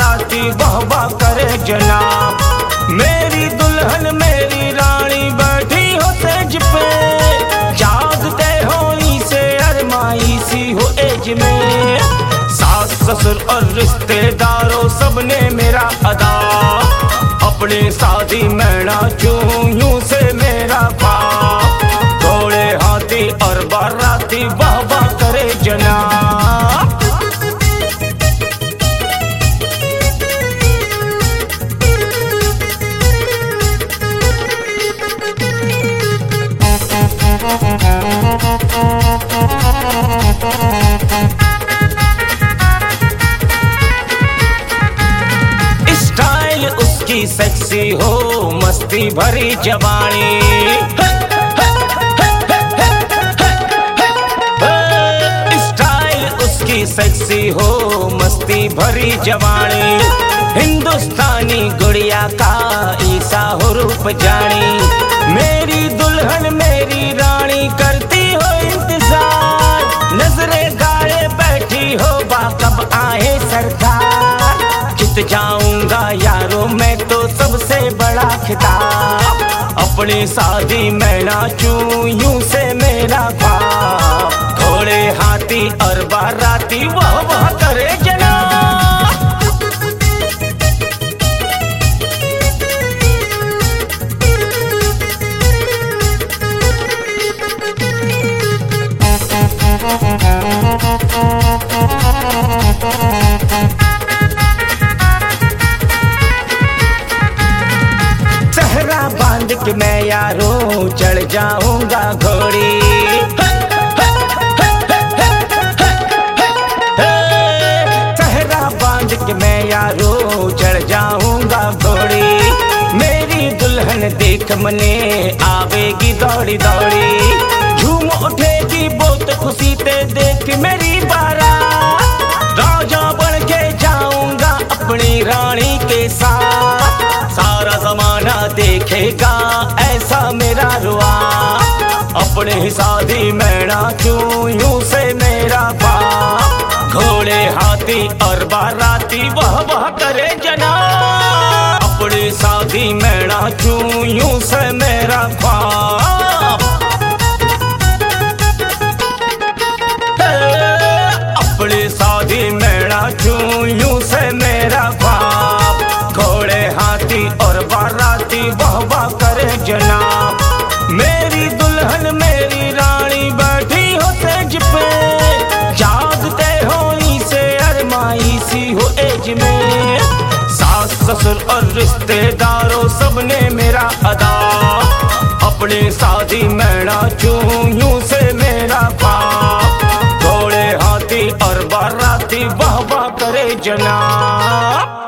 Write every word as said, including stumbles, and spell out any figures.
बाराती वाह वाह करे जनाब। मेरी दुल्हन मेरी रानी बैठी हो सेज पे, जागते हो इसे अरमाई सी हो एज में। सास ससुर और रिश्तेदारों सबने मेरा अदा, अपनी शादी मैं नाचूं यूं से मेरा ख्वाब। घोड़े हाथी और बाराती वाह वाह करे जनाब। स्टाइल उसकी सेक्सी हो, मस्ती भरी जवानी। स्टाइल उसकी सेक्सी हो, मस्ती भरी जवानी। हिंदुस्तानी गुड़िया का ईसा हो रूप जानी। मेरी दुल्हन मेरी रानी करती हो इंतजार, नजरे गाड़े बैठी हो बा कब आए सरकार। जीत जाऊंगा यारों मैं तो सबसे बड़ा खिताब, अपनी शादी मैं नाचूं यूं से मेरा ख्वाब। घोड़े हाथी और बाराती वाह वाह करे जनाब। सहरा बांध के मैं यारों चढ़ जाऊंगा घोड़ी। सहरा बांध के मैं यारों चढ़ जाऊंगा घोड़ी। मेरी दुल्हन देख मने आवेगी दौड़ी दौड़ी, झूम उठेगी बहुत खुशी ते देख मेरी बारात। राजा बन के जाऊंगा अपनी रानी के साथ, सारा जमाना देखेगा ऐसा मेरा रुआ। अपने ही शादी मैं नाचूं यूं से मेरा ख्वाब। घोड़े हाथी और बाराती वाह वाह करे जनाब। अपनी शादी मैं नाचूं यूं से मेरा ख्वाब। अपनी शादी मैं नाचूं यूं से मेरा ख्वाब। घोड़े हाथी और बाराती वाह वाह करे जनाब। मेरी दुल्हन मेरी रानी बैठी हो सेज पे, जागते हो इसे अरमाई सी हो एज में। सास ससुर और रिश्तेदारों सबने मेरा अदा, अपनी शादी मैं नाचूं यूं से मेरा ख्वाब। घोड़े हाथी और बाराती वाह वाह करे जनाब।